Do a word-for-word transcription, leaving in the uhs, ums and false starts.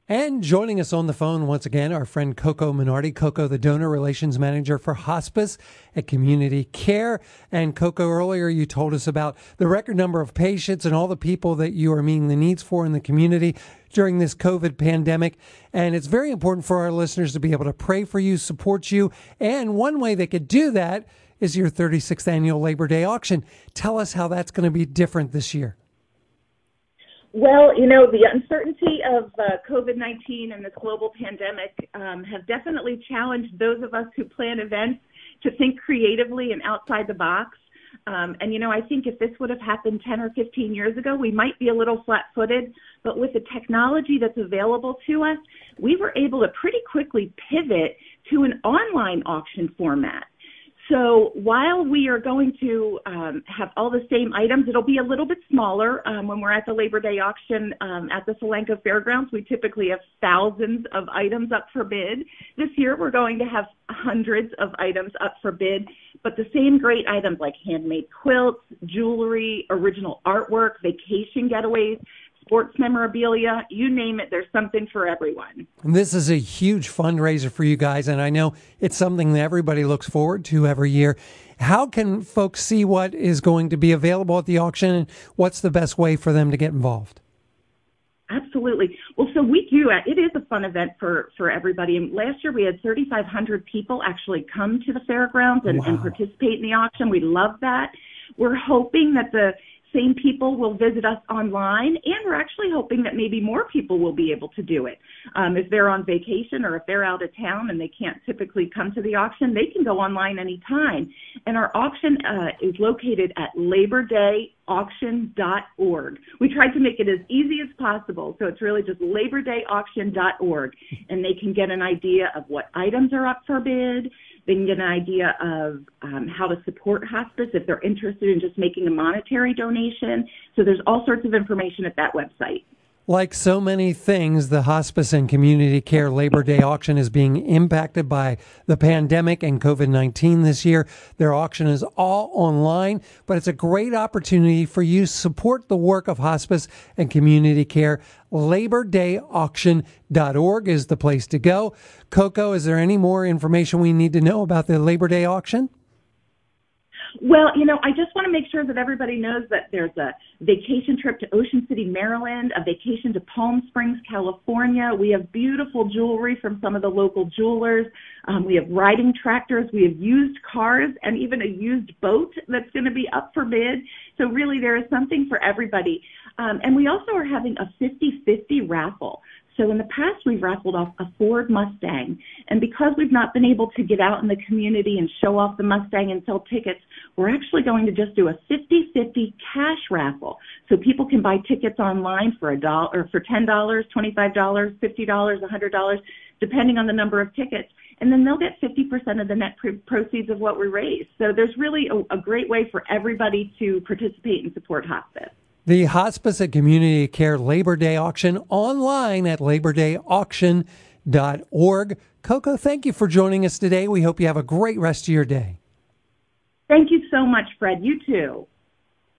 And joining us on the phone once again, our friend Coco Minardi. Coco, the Donor Relations Manager for Hospice at Community Care. And Coco, earlier you told us about the record number of patients and all the people that you are meeting the needs for in the community during this COVID pandemic. And it's very important for our listeners to be able to pray for you, support you. And one way they could do that is your thirty-sixth annual Labor Day auction. Tell us how that's going to be different this year. Well, you know, the uncertainty of uh, COVID nineteen and this global pandemic um, have definitely challenged those of us who plan events to think creatively and outside the box. Um, and, you know, I think if this would have happened ten or fifteen years ago, we might be a little flat-footed. But with the technology that's available to us, we were able to pretty quickly pivot to an online auction format. So while we are going to um, have all the same items, it'll be a little bit smaller. Um, when we're at the Labor Day auction um, at the Solanco Fairgrounds, we typically have thousands of items up for bid. This year, we're going to have hundreds of items up for bid, but the same great items like handmade quilts, jewelry, original artwork, vacation getaways, sports memorabilia, you name it, there's something for everyone. This is a huge fundraiser for you guys, and I know it's something that everybody looks forward to every year. How can folks see what is going to be available at the auction, and what's the best way for them to get involved? Absolutely. Well, so we do, it is a fun event for, for everybody. And last year we had thirty-five hundred people actually come to the fairgrounds and, wow. and participate in the auction. We love that. We're hoping that the same people will visit us online, and we're actually hoping that maybe more people will be able to do it. Um, if they're on vacation or if they're out of town and they can't typically come to the auction, they can go online anytime. And our auction uh, is located at labor day auction dot org. We tried to make it as easy as possible, so it's really just labor day auction dot org, and they can get an idea of what items are up for bid. They can get an idea of um, how to support hospice if they're interested in just making a monetary donation. So there's all sorts of information at that website. Like so many things, the Hospice and Community Care Labor Day auction is being impacted by the pandemic and COVID nineteen this year. Their auction is all online, but it's a great opportunity for you to support the work of hospice and community care. labor day auction dot org is the place to go. Coco, is there any more information we need to know about the Labor Day auction? Well, you know, I just want to make sure that everybody knows that there's a vacation trip to Ocean City, Maryland, a vacation to Palm Springs, California. We have beautiful jewelry from some of the local jewelers. Um, we have riding tractors. We have used cars and even a used boat that's going to be up for bid. So really there is something for everybody. Um, and we also are having a fifty-fifty raffle. So in the past, we've raffled off a Ford Mustang. And because we've not been able to get out in the community and show off the Mustang and sell tickets, we're actually going to just do a fifty-fifty cash raffle. So people can buy tickets online for a dollar, or for ten dollars, twenty-five dollars, fifty dollars, one hundred dollars, depending on the number of tickets. And then they'll get fifty percent of the net pr- proceeds of what we raise. So there's really a, a great way for everybody to participate and support hospice. The Hospice and Community Care Labor Day auction online at labor day auction dot org. Coco, thank you for joining us today. We hope you have a great rest of your day. Thank you so much, Fred. You too.